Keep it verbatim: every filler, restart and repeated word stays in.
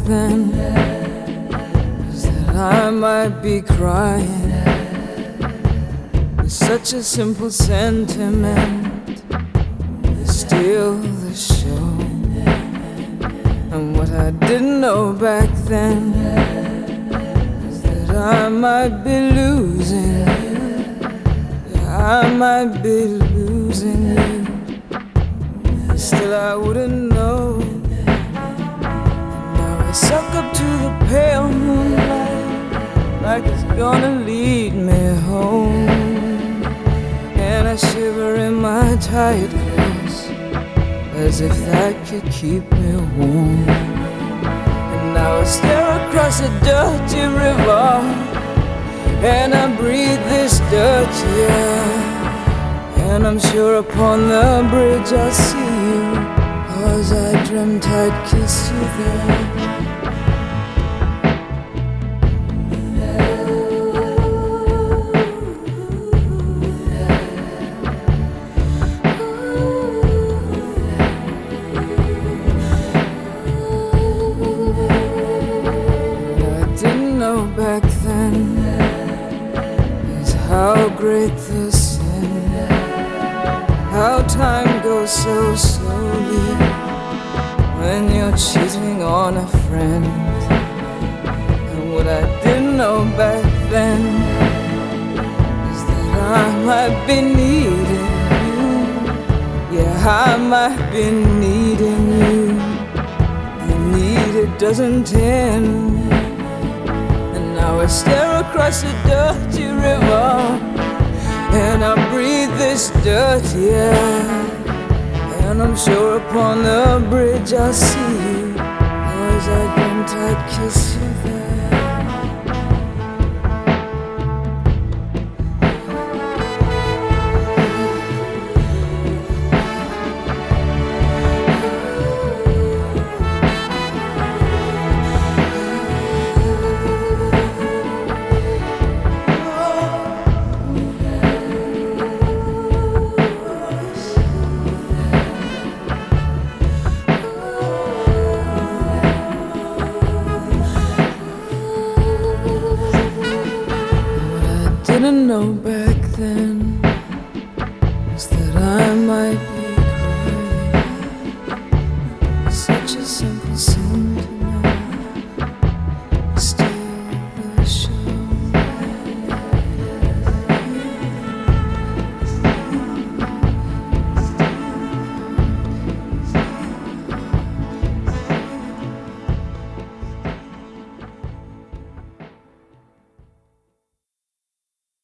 then is that I might be crying. It's such a simple sentiment, it's still the show. And what I didn't know back then is that I might be losing you. I might be losing you. Still I wouldn't know. Now I suck up to the pale moonlight like it's gonna lead me home. And I shiver in my tired clothes as if that could keep me warm. And now I stare across a dirty river and I breathe this dirty air. And I'm sure upon the bridge I'll see you, 'cause I dreamt I'd kiss you there. Back then is how great the sin, how time goes so slowly when you're cheating on a friend. And what I didn't know back then is that I might be needing you. Yeah, I might be needing you. The need, it doesn't end. Now I stare across a dirty river and I breathe this dirty air. And I'm sure upon the bridge I'll see you, 'cause I dreamt I'd kiss you there. Didn't know back then is that I might be crying. Such a simple sin.